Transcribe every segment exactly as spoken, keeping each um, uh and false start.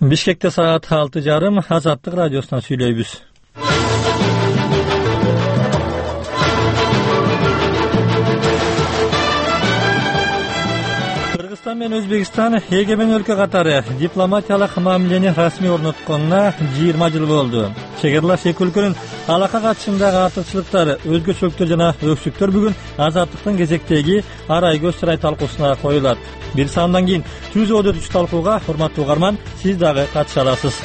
Бишкекте саат алты жарым Азаттык радиосунан сүйлөйбүз. Кыргызстан менен Өзбекстан эгемен өлкө катары дипломатиялык мамилени расмий орнотконуна жыйырма жыл болду. Чегарлаш эки өлкөнүн алака катышындагы артыкчылыктары, өзгөчөлүктөр жана өксүктөр бүгүн Азаттыктын кезектеги арай көз сарай талкуусуна коюлат. Бир саамдан кийин түз өтүп талкууга урматтуу угарман, сиз дагы катыша аласыз.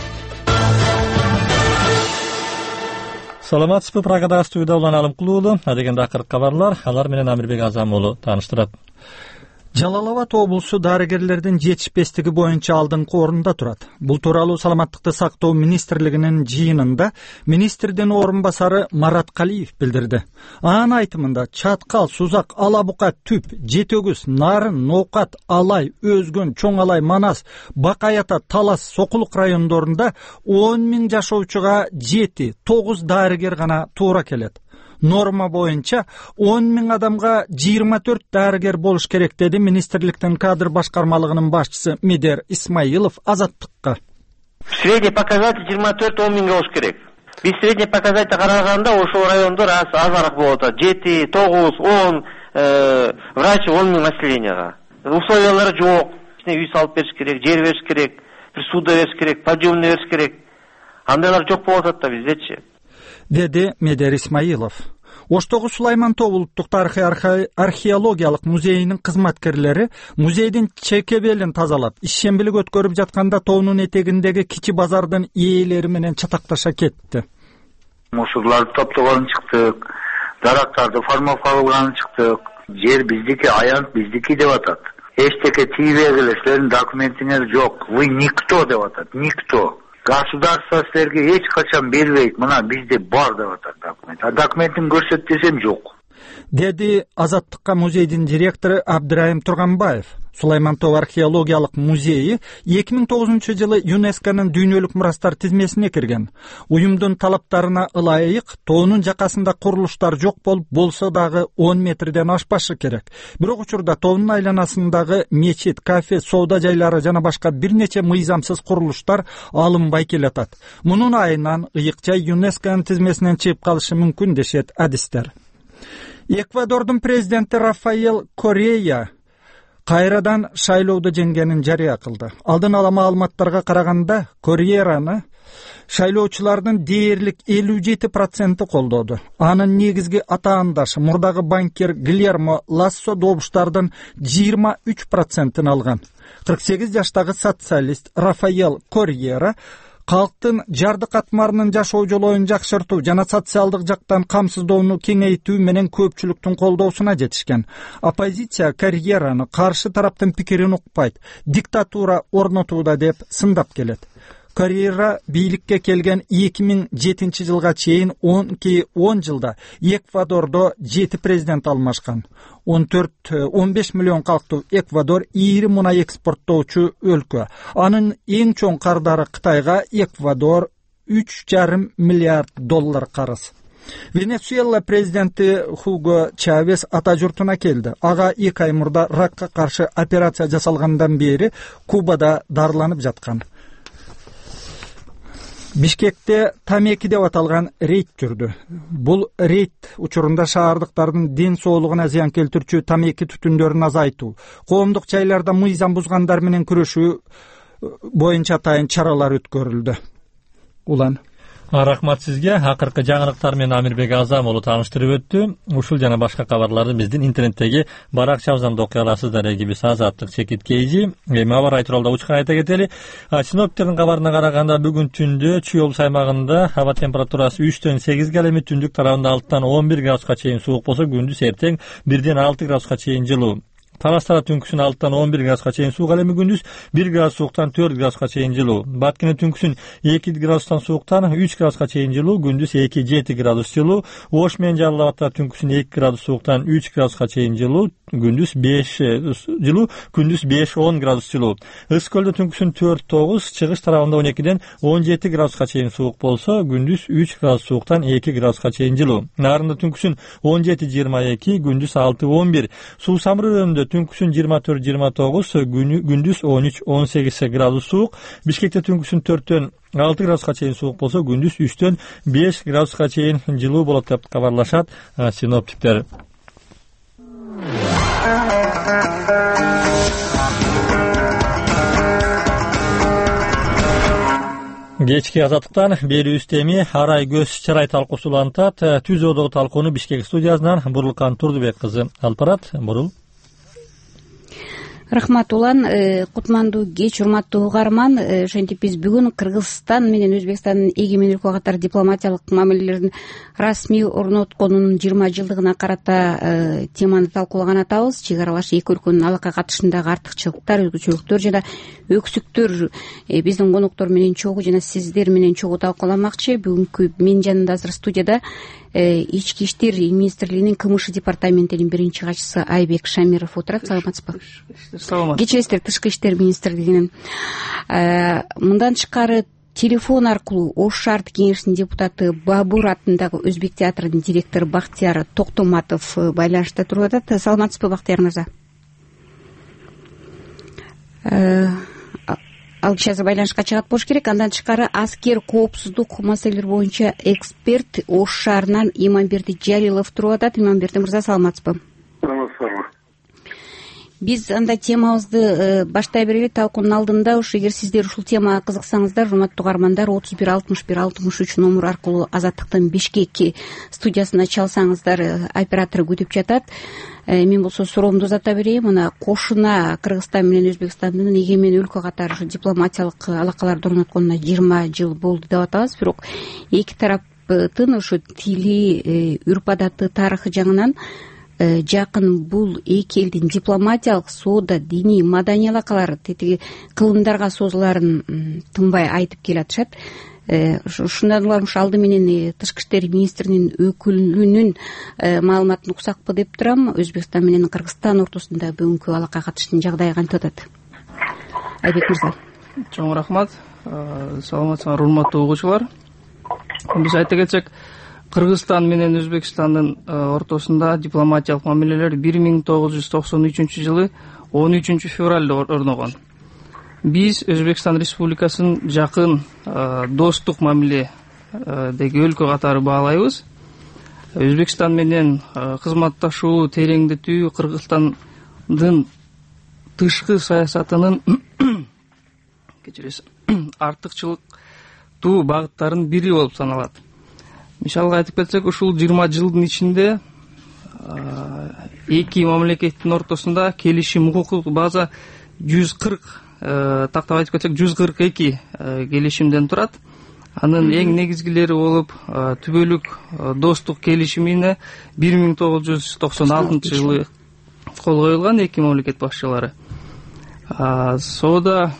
Саламатсызбы, Прагадагы студияда улан Алымкул уулу, адегенде акыркы кабарлар, алар менен Амирбек Азам уулу тааныштырат. Жалал Абад облусу дарыгерлердин жетишпестиги боюнча алдыңкы орунда турат. Бул тууралуу Саламаттыкты сактоо министрлигинин жыйынында министрдин орун басары Марат Калиев билдирди. Анын айтымында Чаткал, Сузак, Ала Бука, Түп, Жетөгүз, Нарын, Ноокат, Алай, Өзгөн, Чоң Алай, Манас, Бакай Ата, Талас, Сокулук райондорунда он миң жашоочуга жети тогуз дарыгер гана туура келет. Норма боюнча он миң адамга жыйырма төрт дарыгер болуш керек, деди министрликтин кадр башкармалыгынын башчысы Медер Исмаилов Азаттыкка. Средний показатель жыйырма төрт он миңге болуш керек. Биз средний показатель караганда ошол райондор аз азыраак болуп атат. жети, тогуз, он врач он миң населенияга. Условиялары жок. Үй салып бериш керек, жер бериш керек, суда бериш керек, подъемный бериш керек. Андайлар жок болуп атат да биздечи, деди Медер Исмаилов. Оштогу Сулайман Тоо улуттук тарыхый археологиялык музейинин кызматкерлери музейдин чекебелин тазалап, ишембилик өткөрүп жатканда тоонун этегиндеги кичи базардын ээлери менен чатакташа кетти. Мусурларды топтогон чыктык, дарактарды формалап калган чыктык. Жер биздики, аянт биздики деп атат. Эчтеке тийбегиле, силердин документиңер жок. Вы никто деп атат, никто. Государство силерге эч качан бербейт. Мына бизде бар деп атат документ. А документин көрсөт десем жок, деди Азаттыкка музейдин директору Абдырайым Турганбаев. Сулайман Тоо археологиялык музейи эки миң тогузунчу жылы ЮНЕСКОнун дүйнөлүк мурастар тизмесине кирген. Уюмдун талаптарына ылайык тоонун жакасында курулуштар жок болуп, болсо дагы он метрден ашпашы керек. Бирок учурда тоонун айланасындагы мечит, кафе, соода жайлары жана башка бир нече мыйзамсыз курулуштар алынбай келатат. Мунун айынан ыйык жай ЮНЕСКОнун тизмесинен чыгып калышы мүмкүн дешет адистер. Эквадордун президенти Рафаэл Корея кайрадан шайлоодо жеңгенин жарыя кылды. Алдын ала маалыматтарга караганда, Кореяны шайлоочулардын дээрлик элүү жети проценти колдоду. Анын негизги атаандашы мурдагы банкир Гильермо Лассо добуштардын жыйырма үч процентин алган. кырк сегиз жаштагы социалист Рафаэл Корея калктын жарды катмарынын жашоо жолоюн жакшыртуу жана социалдык жактан камсыздоону кеңейтүү менен көпчүлүктүн колдоосуна жетишкен. Оппозиция Кореяны каршы тараптын пикирин укпайт, диктатура орнотууда деп сындап келет. Корея бийликке келген эки миң жетинчи жылга чейин он жылда Эквадордо жети президент алмашкан. он төрт он беш миллион калктуу Эквадор ири мунай экспорттоочу өлкө. Анын эң чоң кардары Кытайга Эквадор үч жарым миллиард доллар карыз. Венесуэла президенти Хуго Чавес ата журтуна келди. Ага эки ай мурда ракка каршы операция жасалгандан бери Кубада дарыланып жаткан. Бишкекте тамеки деп аталган рейд жүрдү. Бул рейд учурунда шаардыктардын ден соолугуна зыян келтирүүчү тамеки түтүндөрүн азайтуу, коомдук жайларда мыйзам бузгандар менен күрөшүү боюнча атайын чаралар өткөрүлдү. Улан Рахмат сизге. Акыркы жаңылыктар менен Амирбек Азам уулу тааныштырып өттү. Ушул жана башка кабарларды биздин интернеттеги баракчабыздан окуй аласыздар. Эгибиз Азаттык чекит кейжи. Эми аба ырайы тууралуу учкан айта кетели. Синоптиктердин кабарына караганда бүгүн түндө Чүй облус аймагында аба температурасы үчтөн сегизге, эми түндүк тарабында алтыдан он бир градуска чейин суук болсо, күндүз эртең бирден алты градуска чейин жылуу. Таластара түнкүсүн алтыдан он бир градуска чейин суук, эми күндүз бир градус сууктан төрт градуска чейин жылуу. Баткене түнкүсүн эки градустан сууктан үч градуска чейин жылуу, күндүз эки жети градус жылуу. Ош менен Жалал Абадта түнкүсүн эки градус сууктан үч градуска чейин жылуу, күндүз беш жылуу, күндүз беш он градус жылуу. Ыскөлдө түнкүсүн төрт тогуз, чыгыш тарабында он экиден он жети градуска чейин суук болсо, күндүз үч градус сууктан эки градуска чейин жылуу. Нарында түнкүсүн он жети жыйырма эки, күндүз алты он бир. Суу Самыр районунда түнкүсүн жыйырма төрт жыйырма тогуз, күндүз он үч он сегиз градус суук. Бишкекте түнкүсүн төрттөн алты градуска чейин суук болсо, күндүз үчтөн беш градуска чейин жылуу болот деп кабарлашат синоптиктер. Кечки азаттыктан берүүбүз эми арай көз чырай талкуусу улантат. Түз одогу талкууну Бишкек студиясынан Бурулкан Турдубек кызы алып барат. Бурул. Рахмат улан, кутмандуу кеч, урматтуу угарман. Ошентип биз бүгүн Кыргызстан менен Өзбекстандын эгемен өлкө катары дипломатиялык мамилелерин расмий орнотконунун жыйырма жылдыгына карата теманы талкуулаган атабыз. Чек аралаш эки өлкөнүн алака катышындагы артыкчылыктар, өзгөчөлүктөр жана өксүктөр биздин коноктор менен чогуу жана сиздер менен чогуу талкууламакчы. Бүгүнкү менин жанымда азыр студияда Ички иштер министрлигинин КМШ департаментинин биринчи катчысы Айбек Шамиров отурат. Саламатсызбы? Саламат. Кечиресиздер, Тышкы иштер министрлигинин. Мындан тышкары телефон аркылуу Ош шаардык кеңешинин депутаты Бабур атындагы Өзбек театрынын директору Бактияр Токтоматов байланышта туруп атат. Саламатсызбы, Бактияр мырза? Ал киши азыр байланышка чыгат болуш керек. Андан тышкары аскер коопсуздук маселелери боюнча эксперт Ош шаарынан Иманберди Жалилов туруп атат. Иманберди мырза, саламатсызбы? Саламатсызбы. Биз анда темабызды баштай берели. Талкуунун алдында ушу эгер сиздер ушул темага кызыксаңыздар, урматтуу угармандар, отуз бир алтымыш бир алтымыш үч номер аркылуу Азаттыктын Бишкек студиясына чалсаңыздар, оператор күтүп жатат. Мен болсо суроомду узата берейин. Мына кошуна Кыргызстан менен Өзбекстандын эгемен өлкө катары жипломатиялык алакаларды орнотконуна жыйырма жыл болду деп атабыз. Бирок эки тараптын ушу тили, үрп адаты, тарыхы жагынан жакын. Бул эки элдин дипломатиялык, соода, диний, маданий алакалары тетиги кылымдарга созуларын тынбай айтып келатышат. Ушундан улам ушу алды менен Тышкы иштер министринин өкүлүнүн маалыматын уксакпы деп турам. Өзбекстан менен Кыргызстан ортосунда бүгүнкү алака катыштын жагдайы кантип атат? Айбек мырза. Чоң рахмат. Саламатсыздар, урматтуу угуучулар. Биз айта кетсек, Кыргызстан менен Өзбекстандын ортосунда дипломатиялык мамилелер бир миң тогуз жүз токсон үчүнчү жылы он үчүнчү февралда орногон. Биз Өзбекстан Республикасын жакын достук мамиледеги өлкө катары баалайбыз. Өзбекстан менен кызматташуу тереңдетүү Кыргызстандын тышкы саясатынын кечиресиз артыкчылыктуу багыттарынын бири болуп саналат. Мисалга айтып кетсек, ушул жыйырма жылдын ичинде эки мамлекеттин ортосунда келишим, укуктук база жүз кырк, тактап айтып кетсек, жүз кырк эки келишимден турат. Анын эң негизгилери болуп, түбөлүк достук келишимине бир миң тогуз жүз токсон алтынчы жылы кол коюлган эки мамлекет башчылары. Соода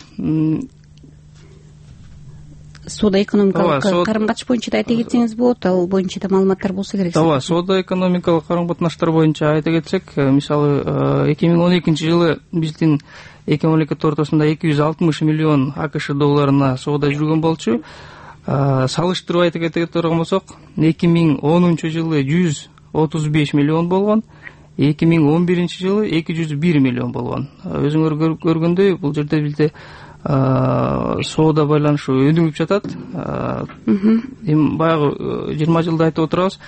соода экономикалык карым катыш боюнча да айта кетсеңиз болот. Ал боюнча да маалыматтар болсо керек. Ооба, соода экономикалык карым катнаштар боюнча айта кетсек, мисалы эки миң он экинчи жылы биздин эки мамлекет ортосунда эки жүз алтымыш миллион АКШ долларына соода жүргөн болчу. Салыштырып айта кетет турган болсок, эки миң онунчу жылы жүз отуз беш миллион болгон, эки миң он биринчи жылы эки жүз бир миллион болгон. Өзүңөр көргөндөй, бул жерде бизде соода байланышы өнүгүп жатат. Эми баягы жыйырма жылда айтып отурабыз.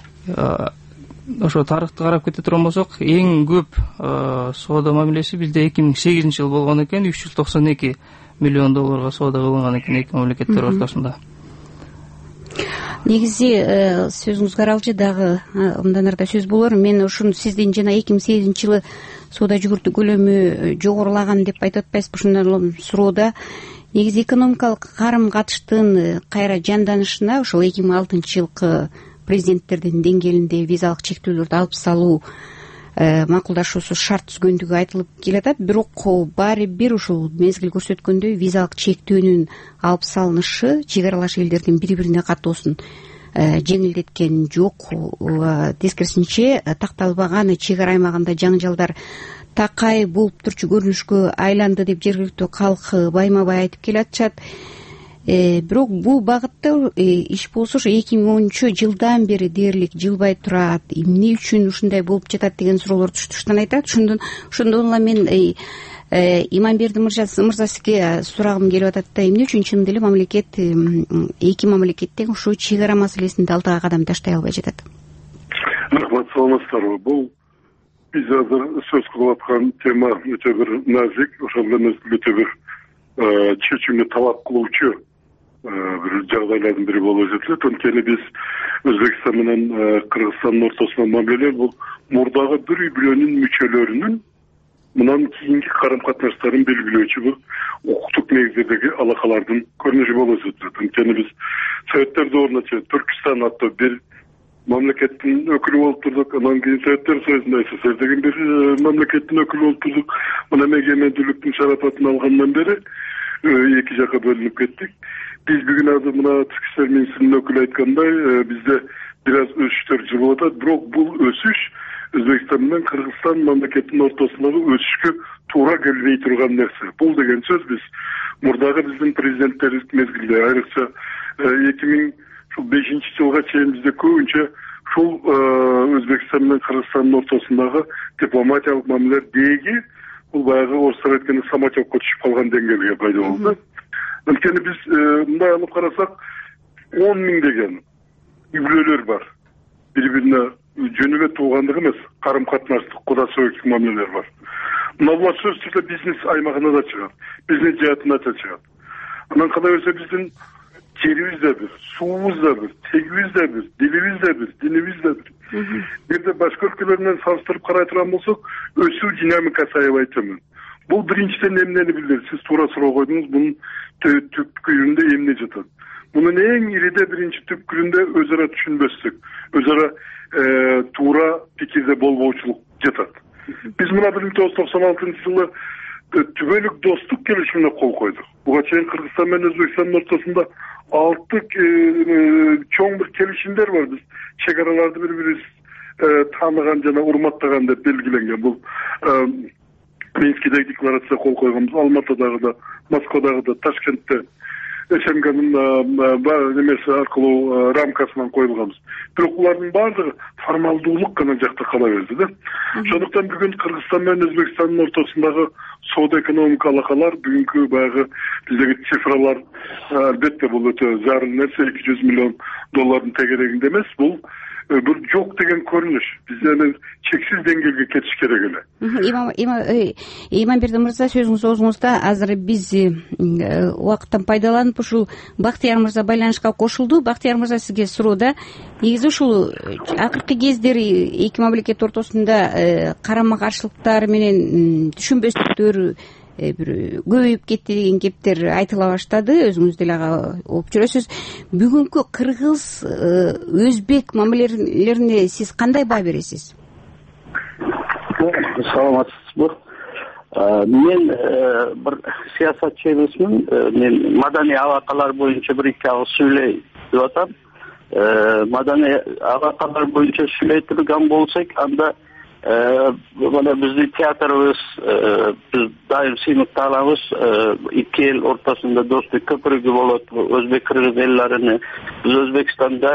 Ошо тарыхты карап кете турган болсок, эң көп соода мамилеси бизде эки миң сегизинчи жыл болгон экен, үч жүз токсон эки миллион долларга соода кылынган экен эки мамлекеттер ортосунда. Негизи сөзүңүзгө аралчы дагы мындан арда сөз болор. Мен ушуну сиздин жана эки миң сегизинчи жылы соода жүгүртүү көлөмү жогорулаган деп айтып атпайсызбы? Ушундан суроода негизи экономикалык карым катыштын кайра жанданышына ошол эки миң алтынчы жылкы президенттердин деңгээлинде визалык чектөөлөрдү алып салуу макулдашуусу шарт түзгөндүгү айтылып келатат. Бирок баары бир ушул мезгил көрсөткөндөй визалык чектөөнүн алып салынышы чек аралаш элдердин бири бирине каттоосун жеңилдеткен жок. Тескерисинче, такталбаган чек ара аймагында жаңжалдар такай болуп турчу көрүнүшкө айланды деп жергиликтүү калк байма бай айтып келатышат. бирок бул багытта иш болсо ошо эки миң онунчу жылдан бери дээрлик жылбай турат, эмне үчүн ушундай болуп жатат деген суроолор туштан айтат. ошондон ошондон эле мен Иманберди мырза сизге сурагым келип атат да, эмне үчүн чын деле мамлекет эки мамлекеттен ушул чек ара маселесинде алдыга кадам таштай албай жатат? Рахмат, саламатсыздарбы. Бул биз азыр сөз кылып аткан тема өтө бир назик, ошол менен өтө бир чечүүнү талап кылуучу бир жагдайлардын бири болуп эсептелет. Анткени биз Өзбекстан менен Кыргызстандын ортосунда мамилелер бул мурдагы бир үй бүлөнүн мүчөлөрүнүн мындан кийинки карым-катнаштарын белгилөөчү бир укуктук негиздердеги алакалардын көрүнүшү болуп эсептелет. Анткени биз Советтер дöwрүнө чейин Түркистан аттуу бир мамлекеттин өкүлү болуп турдук. Анан кийин Советтер Союзунда СССР деген бир мамлекеттин өкүлү болуп турдук. Мына эгемендүүлүктүн шарапатын алгандан бери эки жакка бөлүнүп кеттик. Биз бүгүн азыр мына Тышкы иштер министринин өкүлү айткандай, бизде бир аз өсүштөр жылып атат, бирок бул өсүш Өзбекстан менен Кыргызстан мамлекетинин ортосундагы өсүшкө туура келбей турган нерсе. Бул деген сөз биз мурдагы биздин президенттерибиз мезгилде, айрыкча эки миң бешинчи жылга чейин бизде көбүнчө ушул Өзбекстан менен Кыргызстандын ортосундагы дипломатиялык мамилелер деги бул баягы орустар айтканда самочокко түшүп калган деңгээлге пайда болду. Анткени биз мындай алып карасак, он миң деген үй бүлөлөр бар. Бири-бирине жөнүбө туугандык эмес, карым-катнаштык, куда союздук мамилелер бар. Мына булар сөзсүз түрдө бизнес аймагына да чыгат, бизнес жаатына да чыгат. Анан кандай болсо биздин жерибиз да бир, суубуз да бир, тегибиз да бир, дилибиз да бир, динибиз да бир. Бирде башка өлкөлөр менен салыштырып карай турган болсок, өсүү динамикасы аябай төмөн. Бул биринчиден эмнени билдирет? Сиз туура суроо койдуңуз, бунун түпкүрүндө эмне жатат? Мунун эң ириде биринчи түпкүрүндө өз ара түшүнбөстүк, өз ара туура пикирде болбоочулук жатат. Биз мына бир миң тогуз жүз токсон алтынчы жылы түбөлүк достук келишимине кол койдук. Буга чейин Кыргызстан менен Өзбекстандын ортосунда алты чоң бир келишимдер бар. Биз чек араларды бири-бирибиз тааныган жана урматтаган деп белгиленген. Бул Минскидеги декларацияга кол койгонбуз, Алматыдагы да, Москвадагы да, Ташкентте СНГнын немеси аркылуу рамкасынан коюлганбыз. Бирок булардын баардыгы формалдуулук гана жакта кала берди да. Ошондуктан бүгүн Кыргызстан менен Өзбекстандын ортосундагы соода экономика алакалар бүгүнкү баягы биздеги цифралар албетте бул өтө зарыл нерсе, эки жүз миллион доллардын тегерегинде эмес, бул бир жок деген көрүнүш. Биз эми чексиз деңгээлге кетиш керек эле. Иманберди мырза, сөзүңүз оозуңузда. Азыр биз убакыттан пайдаланып ушул Бактияр мырза байланышка кошулду. Бактияр мырза, сизге суроо да. Негизи ушул акыркы кездери эки мамлекет ортосунда карама каршылыктар менен түшүнбөстүктөр бир көбөйүп кетти деген кептер айтыла баштады. Өзүңүз деле ага окуп жүрөсүз. Бүгүнкү кыргыз өзбек мамилелерине сиз кандай баа бересиз? Саламатсызбы. Мен бир саясатчы эмесмин. Мен маданий алакалар боюнча бир эки агыз сүйлөй деп атам. Маданий алакалар боюнча сүйлөй турган болсок, анда мына биздин театрыбыз, биз дайым сыймыкталабыз. Эки эл ортосунда достук көпүрөгү болот. Өзбек-кыргыз эллерини биз Өзбекстанда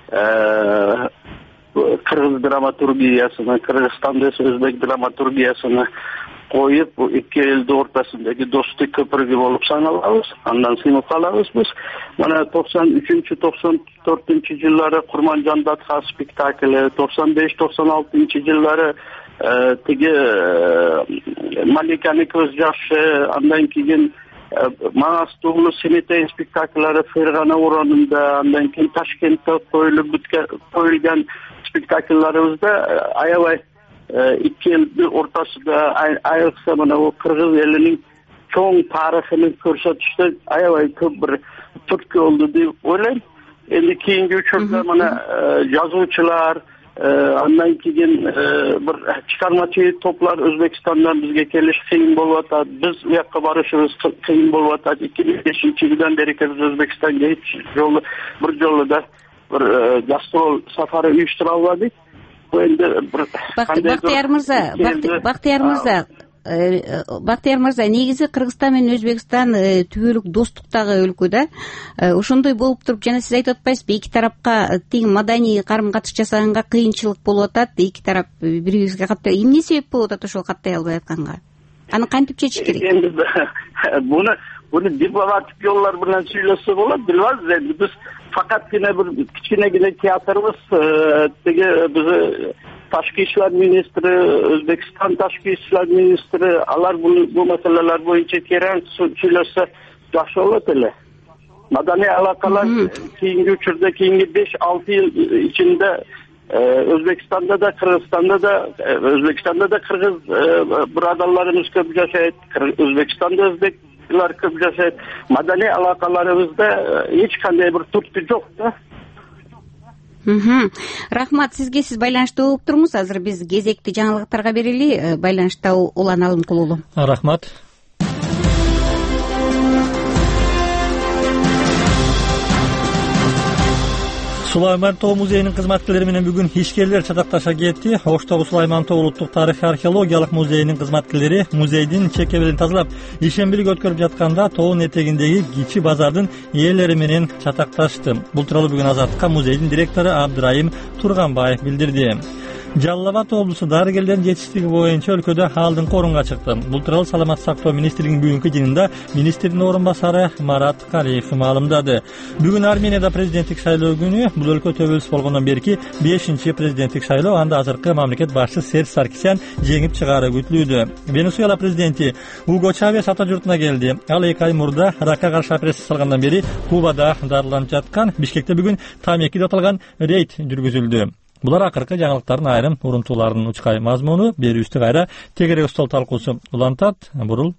кыргыз драматургиясына, Кыргызстанда өзбек драматургиясына коюп, эки элдин ортосундагы достук көпүрөгү болуп саналабыз. Андан сыймык калабыз биз. Мына токсон үчүнчү токсон төртүнчү жылдары Курманжан Датха спектакли, токсон беш токсон алтынчы жылдары тиги Маликаны көз жашы, андан кийин Маңас Тугулу Семетей спектакльлары Фергана оронунда, андан кийин Ташкентте коюлуп коюлган спектакльларыбызда аябай эки элдин ортосунда, айрыкча мына бул кыргыз элинин чоң тарыхын көрсөтүштө аябай көп бир түрткү болду деп ойлойм. Эми кийинки учурда мына жазуучулар, андан кийин бир чыгармачы топлар Өзбекстандан бизге келиш кыйын болуп атат. Биз у жакка барышыбыз кыйын болуп атат. эки миң бешинчи жылдан бери биз Өзбекстанга эч жолу бир жолу да бир гастрол сафары уюштура албадык. Бактияр мырза, Бактияр мырза, Бактыяр мырза, негизи Кыргызстан менен Өзбекстан түбөлүк достуктагы өлкө да. Ошондой болуп туруп, жана сиз айтып атпайсызбы, эки тарапка тең маданий карым-катыш жасаганга кыйынчылык болуп атат, эки тарап бири-бирибизге каттай. Эмне себеп болуп атат ошол каттай албай атканга? Аны кантип чечиш керек? Эми буну буну дипломатик жолдор менен сүйлөшсө болот, билбейбиз. Эми биз факатгина бир кичинегине театрыбыз, тиги биз Ташкы иштер министри, Өзбекстан Ташкы иштер министри, алар бул маселелер боюнча терең сүйлөшсө жакшы болот эле. Маданий алакалар кийинки учурда, кийинки беш алты жыл ичинде Өзбекстанда да, Кыргызстанда да, Өзбекстанда да кыргыз бирадарларыбыз көп жашайт, Өзбекстанда өзбеклер көп жашайт. Маданий алакаларыбызда эч кандай бир түртү жок да. Рахмат сизге, сиз байланышта болуп туруңуз. Азыр биз кезекти жаңылыктарга берели. Байланышта Улан Алымкул уулу. Рахмат. Сулайман Тоо музейинин кызматкерлери менен бүгүн ишкерлер чатакташа кетти. Оштогу Сулайман Тоо улуттук тарыхый археологиялык музейинин кызматкерлери музейдин чекебелин тазалап, ишембилик өткөрүп жатканда тоонун этегиндеги кичи базардын ээлери менен чатакташты. Бул тууралуу бүгүн Азаттыкка музейдин директору Абдрайым Турганбаев билдирди. Жалал Абад облусу дарыгерлердин жетиштиги боюнча өлкөдө алдыңкы орунга чыкты. Бул тууралуу Саламаттык сактоо министрлигинин бүгүнкү жыйынында министрдин орун басары Марат Кариев маалымдады. Бүгүн Арменияда президенттик шайлоо күнү. Бул өлкө төбөлүс болгондон берки бешинчи президенттик шайлоо. Анда азыркы мамлекет башчысы Серж Саркисян жеңип чыгаары күтүлүүдө. Венесуэла президенти Уго Чавес ата журтуна келди. Ал эки ай мурда ракка каршы операция салгандан бери Кубада дарыланып жаткан. Бишкекте бүгүн тамеки деп аталган рейд жүргүзүлдү. Булар акыркы жаңылыктардын айрым урунтууларынын учкай мазмуну, берүүбүздү кайра тегерек стол талкуусу улантат. Бурул.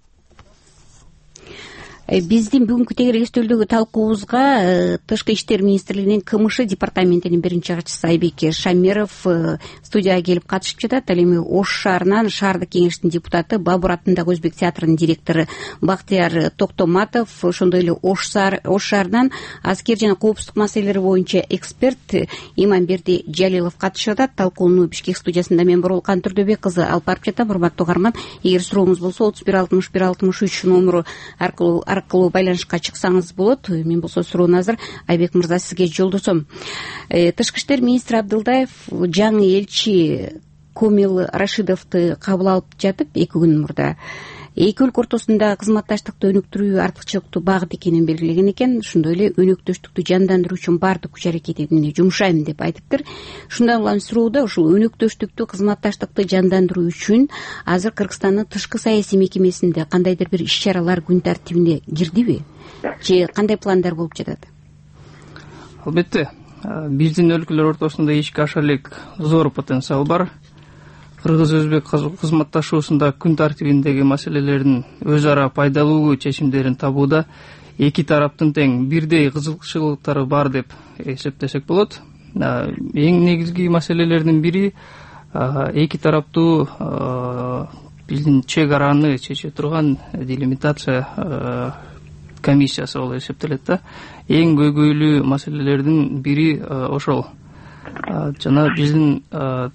Биздин бүгүнкү тегерек стөлдөгү талкуубузга Тышкы иштер министрлигинин КМШ департаментинин биринчи катчысы Айбек Шамиров студияга келип катышып жатат. Ал эми Ош шаарынан шаардык кеңештин депутаты, Бабур атындагы өзбек театрынын директору Бактыяр Токтоматов, ошондой эле Ош шаарынан аскер жана коопсуздук маселелери боюнча эксперт Иманберди Жалилов катышып атат. Талкууну Бишкек студиясында мен Боролкан Түрдөбек кызы алып барып жатам. Урматтуу угарман, эгер сурооңуз болсо отуз бир алтымыш бир алтымыш үч номеру аркылуу аркылуу байланышка чыксаңыз болот. Мен болсо суроону азыр Айбек мырза сизге жолдосом. Тышкы иштер министри Абдылдаев жаңы элчи Комил Рашидовду кабыл алып жатып эки күн мурда эки өлкө ортосунда кызматташтыкты өнүктүрүү артыкчылыктуу багыт экенин белгилеген экен. Ошондой эле өнөктөштүктү жандандыруу үчүн баардык күч аракетимди жумшайм деп айтыптыр. Шундан улам суроодо ушул өнөктөштүктү, кызматташтыкты жандандыруу үчүн азыр Кыргызстандын тышкы саясий мекемесинде кандайдыр бир иш-чаралар күн тартибине кирдиби? Же кандай пландар болуп жатат? Албетте, биздин өлкөлөр ортосунда ички аша элек зор потенциал бар. Кыргыз-өзбек кызматташуусунда күн тартибиндеги маселелердин өз ара пайдалуу чечимдерин табууда эки тараптын тең бирдей кызыкчылыктары бар деп эсептесек болот. Эң негизги маселелердин бири эки тараптуу биздин чек араны чече турган делимитация комиссиясы болуп эсептелет да. Эң көйгөйлүү маселелердин бири ошол. Жана биздин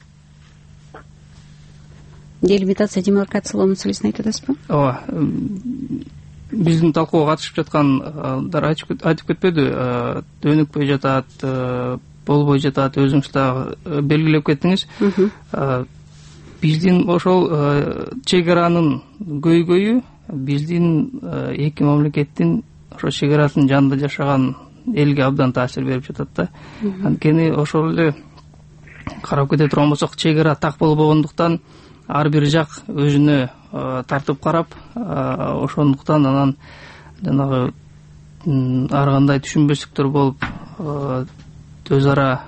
делимитация, демаркациялоо маселесин айтып атасызбы? Ооба. Биздин талкууга катышып жаткандар айтып кетпеди, өнүкпөй жатат, болбой жатат, өзүңүз дагы белгилеп кеттиңиз. Биздин ошол чек аранын көйгөйү биздин эки мамлекеттин ошо чек арасын жанында жашаган элге абдан таасир берип жатат да. Анткени ошол эле карап кете турган болсок, чек ара так болбогондуктан ар бир жак өзүнө тартып карап, ошондуктан анан жанагы ар кандай түшүнбөстүктөр болуп, өз ара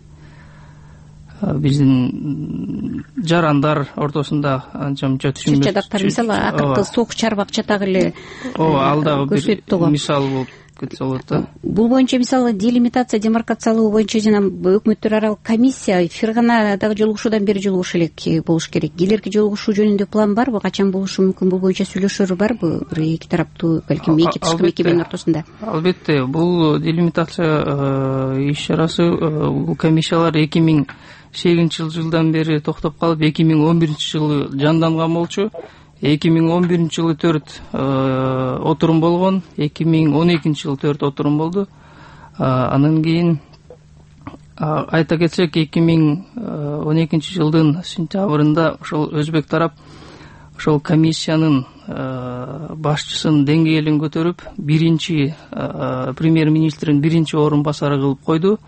биздин жарандар ортосунда анча-мынча түшүнбөстүк. Чыр-чадактар, мисалы, акыркы согуш чарбак чатак эле ооба, ал дагы бир мисал болуп кетсе болот да. Бул боюнча мисалы делимитация, демаркациялоо боюнча жана өкмөттөр аралык комиссия Ферганадагы жолугушуудан бери жолугуш элек болуш керек. Келерки жолугушуу жөнүндө план барбы? Качан болушу мүмкүн? Бул боюнча сүйлөшөр барбы? Эки тараптуу, балким эки тышкы мекеменин ортосунда. Албетте, бул делимитация иш-чарасы, бул комиссиялар эки миң сегизинчи жылдан бери токтоп калып, эки миң он биринчи жылы жанданган болчу. эки миң он биринчи жылы төрт отурум болгон, эки миң он экинчи жылы төрт отурум болду. Анан кийин айта кетсек, эки миң он экинчи жылдын сентябрында ошол өзбек тарап ошол комиссиянын башчысын деңгээлин көтөрүп, биринчи премьер-министрдин биринчи орун басары кылып койду.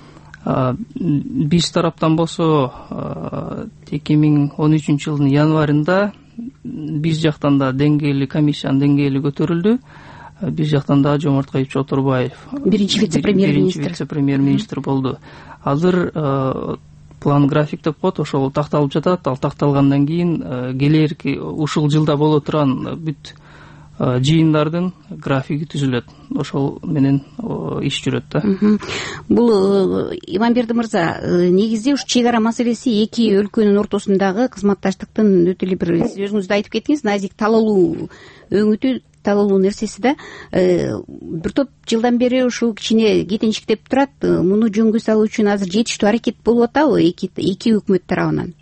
Биз тараптан болсо эки миң он үчүнчү жылдын январында биз жактан да деңгээли комиссиянын деңгээли көтөрүлдү. Биз жактан да Жомарткайып Чотурбаев биринчи вице-премьер-министр биринчи вице-премьер-министр болду. Азыр план график деп коет, ошол такталып жатат. Ал такталгандан кийин келерки ушул жылда боло турган бүт жыйындардын графиги түзүлөт. Ошол менен иш жүрөт да. Бул Иманберди мырза, негизде ушу чек ара маселеси эки өлкөнүн ортосундагы кызматташтыктын өтө эле бир, сиз өзүңүз да айтып кеттиңиз, назик талалуу өңүтү, талалуу нерсеси да. Бир топ жылдан бери ушул кичине кетенчиктеп турат. Муну жөнгө салуу үчүн азыр жетиштүү аракет болуп атабы эки эки өкмөт тарабынан?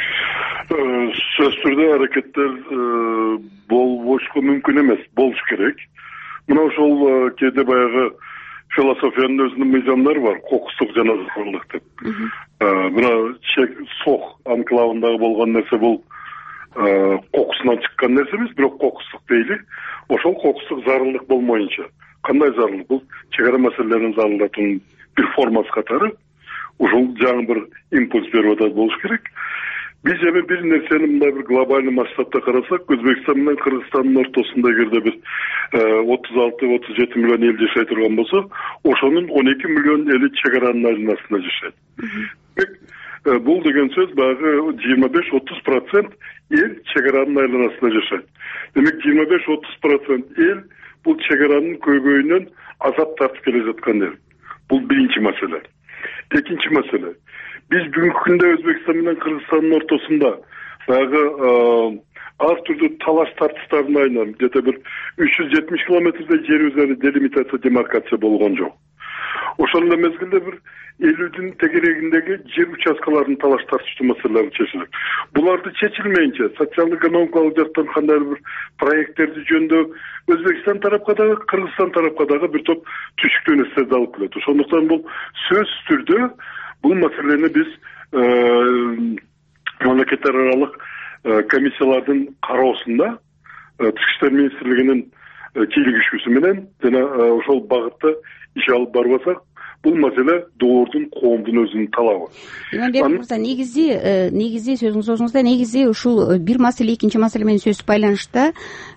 Сөзсүз түрдө аракеттер болбошко мүмкүн эмес, болуш керек. Мына ошол кээде баягы философиянын өзүнүн мыйзамдары бар, кокустук жана зарылдык деп. Мына чек сох анклавындагы болгон нерсе бул кокусунан чыккан нерсе эмес, бирок кокустук дейли. Ошол кокустук зарылдык болмоюнча, кандай зарылдык? Бул чек ара маселелерин зарылдатуунун бир формасы катары ушул жаңы бир импульс берип атат болуш керек. Биз эми бир нерсени мындай бир глобалдуу масштабта карасак, Өзбекстан менен Кыргызстандын ортосунда эгерде бир отуз алты отуз жети миллион эл жашай турган болсо, ошонун он эки миллион эли чек аранын айланасында жашайт. Демек, бул деген сөз баягы жыйырма беш отуз процент эл чек аранын айланасында жашайт. Демек, жыйырма беш отуз процент эл бул чек аранын көйгөйүнөн азап тартып келе жаткан эл. Бул биринчи маселе. Экинчи маселе. Биз бүгүнкү күндө Өзбекстан менен Кыргызстандын ортосунда баягы ар түрдүү талаш тартыштардын айынан где-то бир үч жүз жетимиш километрдей жер üzeri делимитация, демаркация болгон жок. Ошол эле мезгилде бир элүүдүн тегерегиндеги жер участкаларынын талаш тартыштуу маселелери чечилет. Буларды чечилмейинче социалдык-экономикалык жактан кандайдыр бир проекттерди жөндөп Өзбекстан тарапка дагы, Кыргызстан тарапка дагы бир топ түшүктүү нерселерди алып келет. Ошондуктан бул сөзсүз түрдө бул маселени биз мамлекеттер аралык комиссиялардын кароосунда Тышкы иштер министрлигинин кийлигишүүсү менен жана ошол багытта иш алып барбасак, бул маселе доордун, коомдун өзүнүн талабы. Иманбек мырза, негизи негизи сөзүңүз оозуңузда негизи ушул бир маселе экинчи маселе менен сөзсүз байланышта.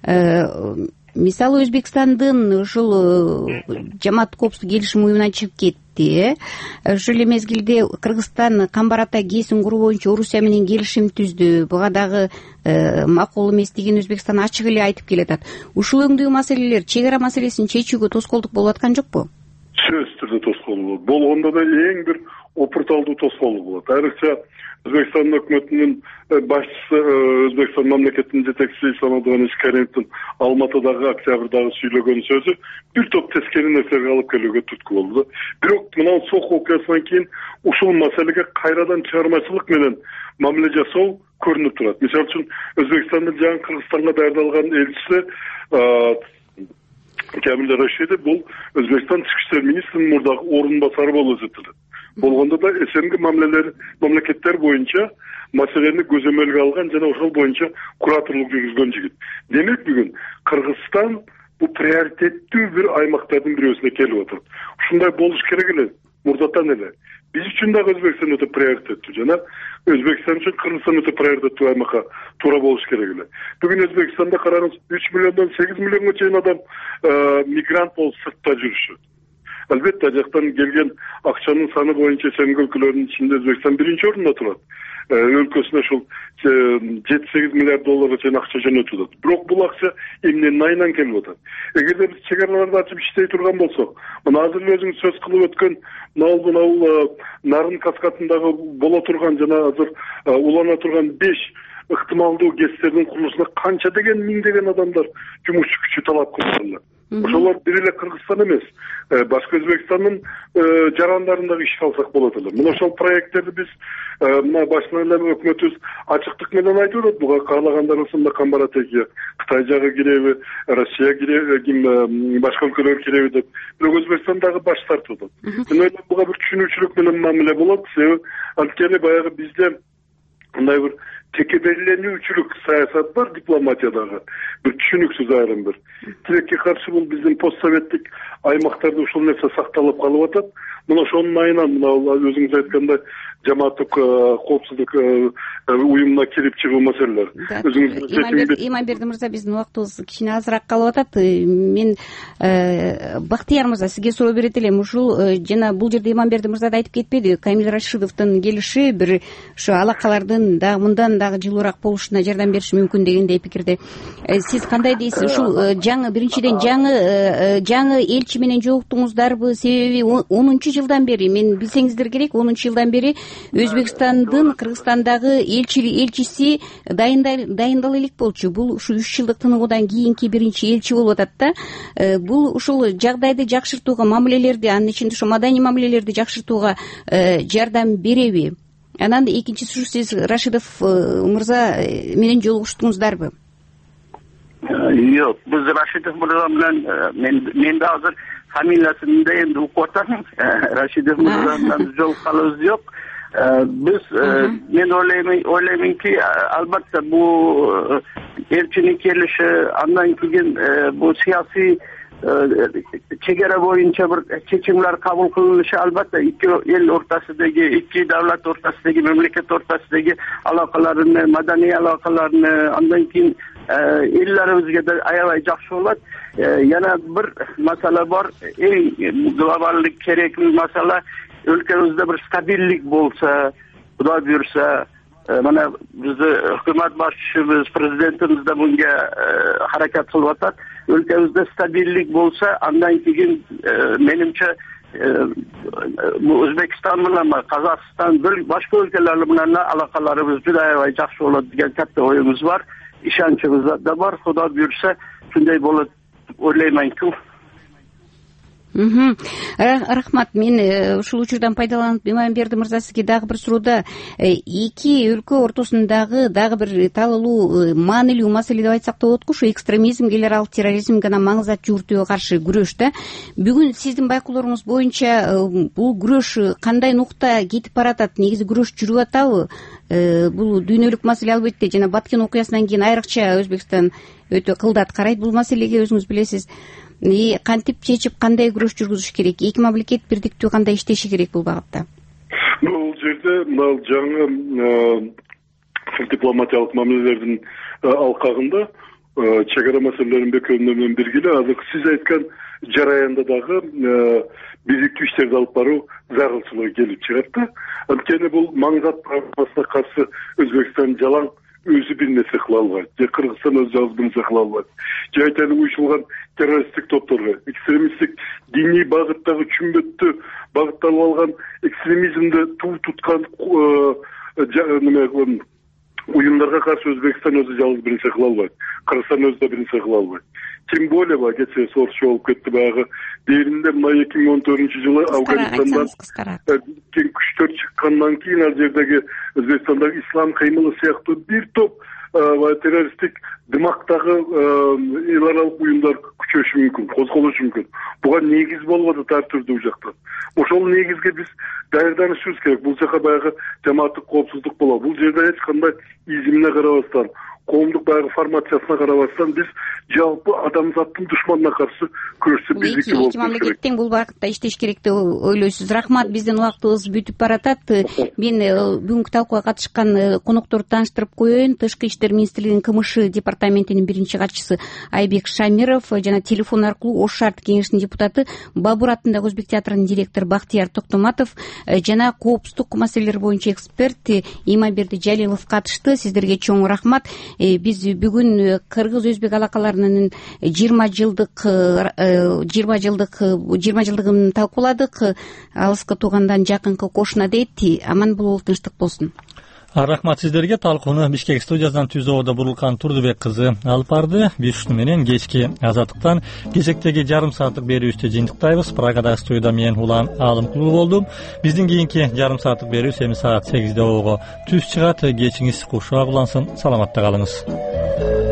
Мисалы Өзбекстандын ушул жамаат коопсуздук келишим уюмунан чыгып кетти. Ошол эле мезгилде Кыргызстан Камбар Ата ГЭСин куруу боюнча Орусия менен келишим түздү. Буга дагы макул эмес деген Өзбекстан ачык эле айтып келатат. Ушул өңдүү маселелер чек ара маселесин чечүүгө тоскоолдук болуп аткан жокпу? Сөзсүз түрдө тоскоолдук болот. Болгондо да эң бир опурталдуу тоскоолдук болот. Айрыкча Өзбекстан өкмөтүнүн башчысы, Өзбекстан мамлекетинин жетекчиси Ислам Абдыганиевич Каримовдун Алматыдагы октябрдагы сүйлөгөн сөзү бир топ тескери нерселерге алып келүүгө түрткү болду. Бирок мына сох окуясынан кийин ушул маселеге кайрадан чыгармачылык менен мамиле жасоо көрүнүп турат. Мисалы үчүн Өзбекстандын жаңы Кыргызстанга даярдалган элчиси Камил Рашидов бул Өзбекстан Тышкы иштер министринин мурдагы орун басары болуп эсептелет. Болгондо да эсенги мамилелер мамлекеттер боюнча маселени көзөмөлгө алган жана ошол боюнча кураторлук жүргүзгөн жигит. Демек бүгүн Кыргызстан бул приоритеттүү бир аймактардын бирөөсүнө келип атат. Ушундай болуш керек эле, мурдатан эле. Биз үчүн дагы Өзбекстан өтө приоритеттүү жана Өзбекстан үчүн Кыргызстан өтө приоритеттүү аймакка туура болуш керек эле. Бүгүн Өзбекстанда караңыз, үч миллиондон сегиз миллионго чейин адам мигрант болуп сыртта жүрүшөт. Албетте, ал жактан келген акчанын саны боюнча эсенги өлкөлөрдүн ичинде Өзбекстан биринчи орунда турат. Өлкөсүнө ушул жети сегиз миллиард долларга чейин акча жөнөтүп атат. Бирок бул акча эмненин айынан келип атат? Эгерде биз чек араларды ачып иштей турган болсок, мына азыр эле өзүңүз сөз кылып өткөн мына Нарын каскадындагы боло турган жана азыр улана турган беш ыктымалдуу ГЭСтердин курулусуна канча деген миңдеген адамдар жумуш күчү талап кылышат. Ошолор бир эле Кыргызстан эмес, башка Өзбекстандын жарандарындагы ишке алсак болот эле. Мына ошол проекттерди биз мына башынан эле өкмөтүбүз ачыктык менен айтып атат. Буга каалагандар ушунда камбарат эки, Кытай жагы киреби, Россия киреби, башка өлкөлөр киреби деп. Бирок Өзбекстан дагы баш тартып атат. Мен ойлойм буга бир түшүнүүчүлүк менен мамиле болот. Себеби анткени баягы бизде мындай бир текеберленүүчүлүк саясат бар дипломатиядагы. Бир түшүнүксүз айрым бир. Тилекке каршы бул биздин постсоветтик аймактарда ушул нерсе сакталып калып атат. Мына ошонун айынан мына өзүңүз айткандай жамааттык коопсуздук уюмуна кирип чыгуу маселелер. Иманберди мырза, биздин убактыбыз кичине азыраак калып атат. Мен Бактыяр мырза сизге суроо берет элем. Ушул жана бул жерде Иманберди мырза да айтып кетпеди, Камил Рашидовдун келиши бир ушу алакалардын дагы мындан дагы жылуураак болушуна жардам бериши мүмкүн дегендей пикирде. Сиз кандай дейсиз? Ушул жаңы биринчиден жаңы жаңы элчи менен жолуктуңуздарбы? Себеби онунчу жылдан бери, мен билсеңиздер керек, онунчу жылдан бери Өзбекстандын Кыргызстандагы элчи элчиси дайындала элек болчу. Бул ушу үч жылдык тыныгуудан кийинки биринчи элчи болуп атат да. Бул ушул жагдайды жакшыртууга, мамилелерди, анын ичинде ушу маданий мамилелерди жакшыртууга жардам береби? Анан экинчиси, сиз Рашидов мырза менен жолугуштуңуздарбы? Жок, биз Рашидов мырза менен мен да азыр фамилиясын да энди угуп атам. Рашидов мырза менен жолукканыбыз жок. Биз мен ойлоймунки, албатта бул элчинин келиши, андан кийин бул саясий чегара боюнча бир чечимдер кабыл кылынышы, албатта эки эл ортосундагы, эки давлат ортосундагы, мамлекет ортосундагы алакаларны, маданий алакаларны, андан кийин эллерибизге да аябай жакшы болот. Yana bir masala var, eng globallik kerakli masala, өлкөбүздө bir stabillik bolsa, Xudo buyursa, mana bizni hukumat boshchimiz, prezidentimiz da bunga harakat qilib atat. Өлкөбүздө stabillik bolsa, andan keyin menimcha bu O'zbekiston bilan Qozog'iston, boshqa өлкөлөр bilan aloqalarimiz juda aябай жакшы болот degan katta o'yimiz bor. İşançımız da var. Xudo buyursa shunday bo'ladi o'ylaymanki. Рахмат. Мен ушул учурдан пайдаланып Иманберди мырза, сизге дагы бир суроодо эки өлкө ортосундагы дагы бир талылуу маанилүү маселе деп айтсак да болот го, ушу экстремизмге, генерал терроризмге гана маңыз жүгүртүүгө каршы күрөш да. Бүгүн сиздин байкоолоруңуз боюнча бул күрөш кандай нукта кетип баратат? Негизи күрөш жүрүп атабы? Бул дүйнөлүк маселе, албетте, жана Баткен окуясынан кийин айрыкча Өзбекстан өтө кылдат карайт бул маселеге, өзүңүз билесиз. И кантип чечип, кандай күрөш жүргүзүш керек? Эки мамлекет бирдиктүү кандай иштеши керек бул багытта? Бул жерде мына жаңы дипломатиялык мамилелердин алкагында чегара маселелерин бекемдөө менен биргеле азыр сиз айткан жараянда дагы биздиктүү иштерди алып баруу зарылчылыгы келип чыгат да. Анткени бул маңзат проблемасына каршы Өзбекстан жалаң өзү бир нерсе кыла албайт, же Кыргызстан өзү жалгыз бир нерсе кыла албайт. Же айтайлы уюшулган террористтик топторго, экстремисттик диний багыттагы чүмбөттү багытталып алган экстремизмди туу туткан неме уюмдарга каршы Өзбекстан өзү жалгыз бир нерсе кыла албайт. Кыргызстан өзү да бир нерсе кыла албайт. Тем более ба кечээ сорчу болуп кетти баягы дээринде мына эки миң он төртүнчү жылы Афганистандан кең күчтөр чыккандан кийин ал жердеги Өзбекстандагы ислам кыймылы сыяктуу бир топ террористтик дымактагы эл аралык уюмдар күчөшү мүмкүн, козголушу мүмкүн. Буга негиз болуп атат ар түрдүү жактан. Ошол негизге биз даярданышыбыз керек. Бул жака баягы жамааттык коопсуздук болот. Бул жерде эч кандай изимине карабастан, коомдук баягы формациясына карабастан биз жалпы адамзаттын душманына каршы күрөштө биздики болуп эки мамлекет тең бул багытта иштеш керек деп ойлойсуз. Рахмат, биздин убактыбыз бүтүп баратат. Мен бүгүнкү талкууга катышкан конокторду тааныштырып коеюн. Тышкы иштер министрлигинин КМШ департаментинин биринчи катчысы Айбек Шамиров жана телефон аркылуу Ош шаардык кеңешинин депутаты, Бабур атындагы Өзбек театрынын директору Бактыяр Токтоматов жана коопсуздук маселелер боюнча эксперт Иманберди Жалилов катышты. Сиздерге чоң рахмат. Биз бүгүн кыргыз-өзбек алакаларынын жыйырма жылдык жыйырма жылдык жыйырма жылдыгын талкууладык. Алыска туугандан жакынкы кошуна дейт. Аман болуп, тынчтык болсун. Рахмат сиздерге. Талкууну Бишкек студиясынан Түзөөдө Бурулкан Турдубек кызы алып барды. Биз ушуну менен кечки Азаттыктан кезектеги жарым сааттык берүүбүздү жыйынтыктайбыз. Прагадагы студияда мен Улан Алымкулов болдум. Биздин кийинки жарым сааттык берүүбүз эми саат сегизде ого түз чыгат. Кечиңиз кушуак улансын. Саламатта калыңыз.